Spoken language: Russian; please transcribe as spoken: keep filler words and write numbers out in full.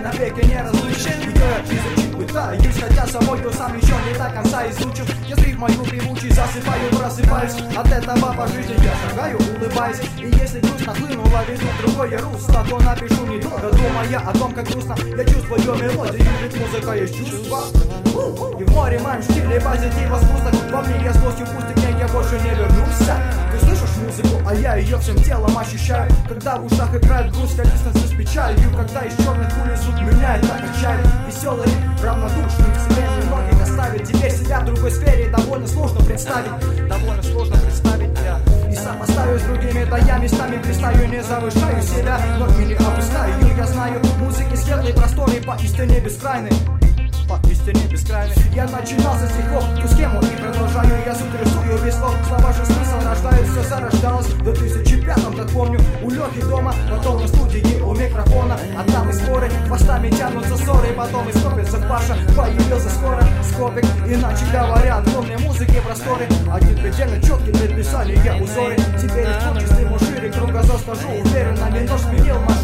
навеки не разлучим. Я изучил пытаюсь, хотя самой сам еще не до конца изучил. Если в мою певучий засыпаю, просыпаюсь от этого по жизни я шагаю, улыбаюсь. И если грустно хлынула, веду другое русло, то напишу недолго, думая о том, как грустно я чувствую мелодию, ведь музыка есть чувство. И в море моем стиле позитива спусток, во мне я злостью пустик, нет, я больше не вернусь. Ты слышишь музыку, а я ее всем телом ощущаю. Когда в ушах играет грусть, дистанция с печалью. Когда из черных пуль звук меня это качает. Веселый, равнодушный, к себе немногих оставит. Теперь себя в другой сфере довольно сложно представить. Довольно сложно представить я. И сопоставлю с другими, да я местами блистаю. Не завышаю себя, но не опускаю. Я знаю, музыки светлые просторы поистине бескрайны. Поистине бескрайны. Я начинал со стихов, ту схему и продолжаю. Я суть рисую без слов, слова же смысл рождают. Все зарождалось в две тысячи пятом, так помню. У Лехи дома, потом на студии у микрофона. А там и споры, хвостами тянутся ссоры. Потом и скопится Паша, появился скоро скопик. Иначе говоря, огромные музыки просторы. Один предельно четкий для писания узоры. Теперь в творчестве шире кругозор скажу уверенно. Минор сменил